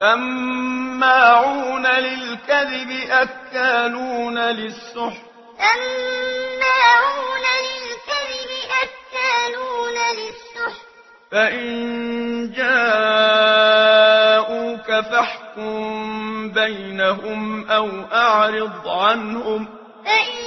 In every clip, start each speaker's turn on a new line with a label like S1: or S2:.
S1: سماعون للكذب أكالون للسحت
S2: سماعون للكذب أكالون للسحت
S1: فإن جاءوك فاحكم بينهم أو أعرض عنهم
S2: فإن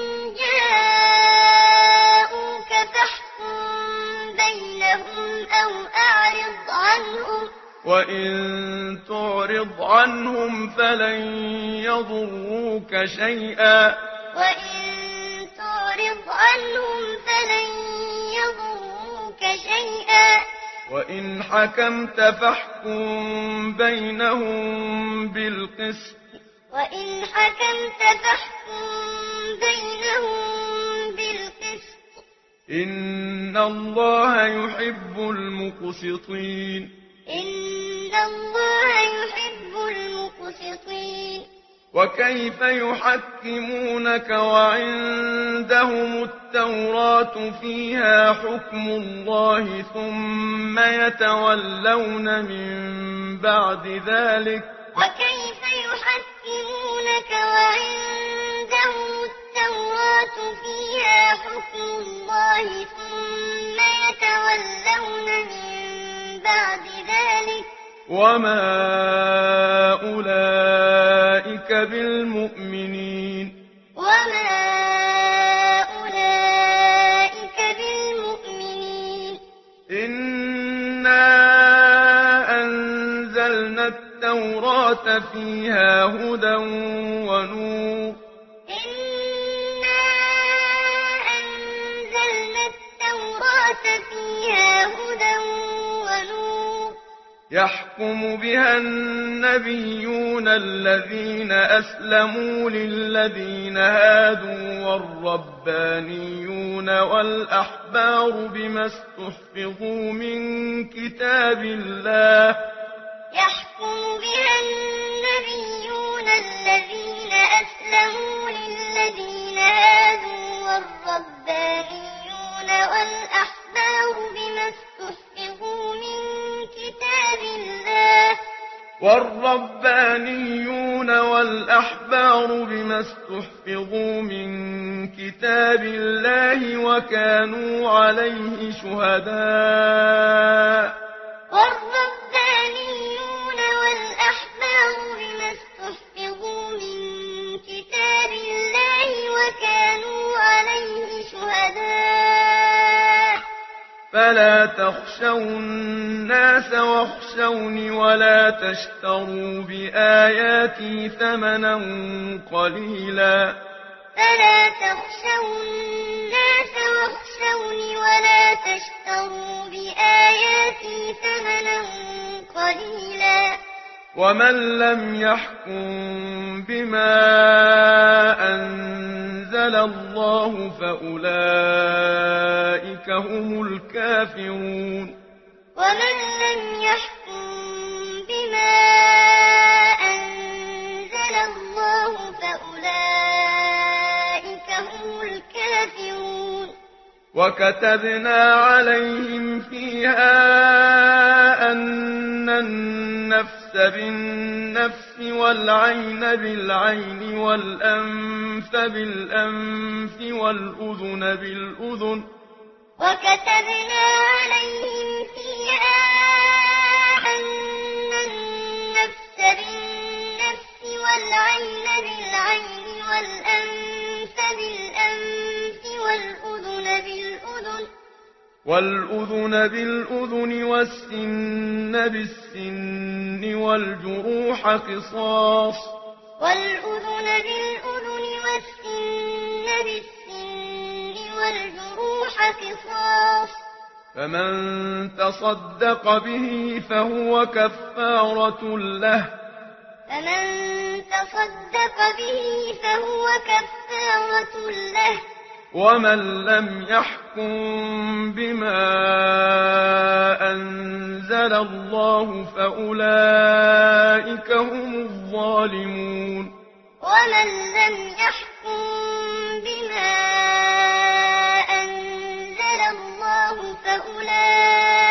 S2: جاءوك فاحكم بينهم أو أعرض عنهم
S1: وإن تعرض عنهم فلن يضروك شيئا
S2: وإن تعرض عنهم فلن يضروك شيئا
S1: وإن حكمت فاحكم بينهم بالقسط
S2: وإن حكمت فاحكم بينهم بالقسط
S1: إن الله يحب المقسطين
S2: إن الله يحب المقسطين
S1: وكيف يحكمونك وعندهم التوراة فيها حكم الله ثم يتولون من بعد ذلك
S2: وكيف يحكمونك وعندهم التوراة فيها حكم الله ثم يتولون من بعد ذلك
S1: وما أولئك بالمؤمنين
S2: وما أولئك بالمؤمنين
S1: إنا أنزلنا التوراة فيها هدى ونور
S2: إنا أنزلنا التوراة فيها هدى ونور
S1: يحكم بها النبيون الذين أسلموا للذين هادوا والربانيون والأحبار بما استحفظوا من كتاب الله
S2: يحكم بها النبيون الذين أسلموا للذين هادوا والربانيون والأحبار بما استحفظوا من كتاب الله
S1: وكانوا عليه شهداء
S2: والربانيون والأحبار بما استحفظوا من كتاب الله وكانوا عليه شهداء
S1: فلا تخشوا الناس واخشوني ولا تشتروا بآياتي ثمنا قليلا
S2: فلا تخشوا الناس واخشوني ولا تشتروا بآياتي ثمنا قليلا
S1: ومن لم يحكم بما أنزل الله فأولئك هم الكافرون
S2: ومن لم يحكم بما أنزل الله فأولئك هم الكافرون
S1: وكتبنا عليهم فيها أن النفس بالنفس والعين بالعين والأنف بالأنف والأذن بالأذن
S2: وكتبنا عليهم فيها أن النفس بالنفس والعين بالعين والأنف بالأنف والأذن بالأذن
S1: والسن بالسن والجروح قصاص
S2: والأذن بالأذن والسن بالسن والجروح قصاص
S1: فمن تصدق به فهو كفارة له
S2: فمن تصدق به فهو كفارة له
S1: ومن لم يحكم بما أنزل الله فأولئك هم الظالمون
S2: ومن لم يحكم بما أنزل الله فأولئك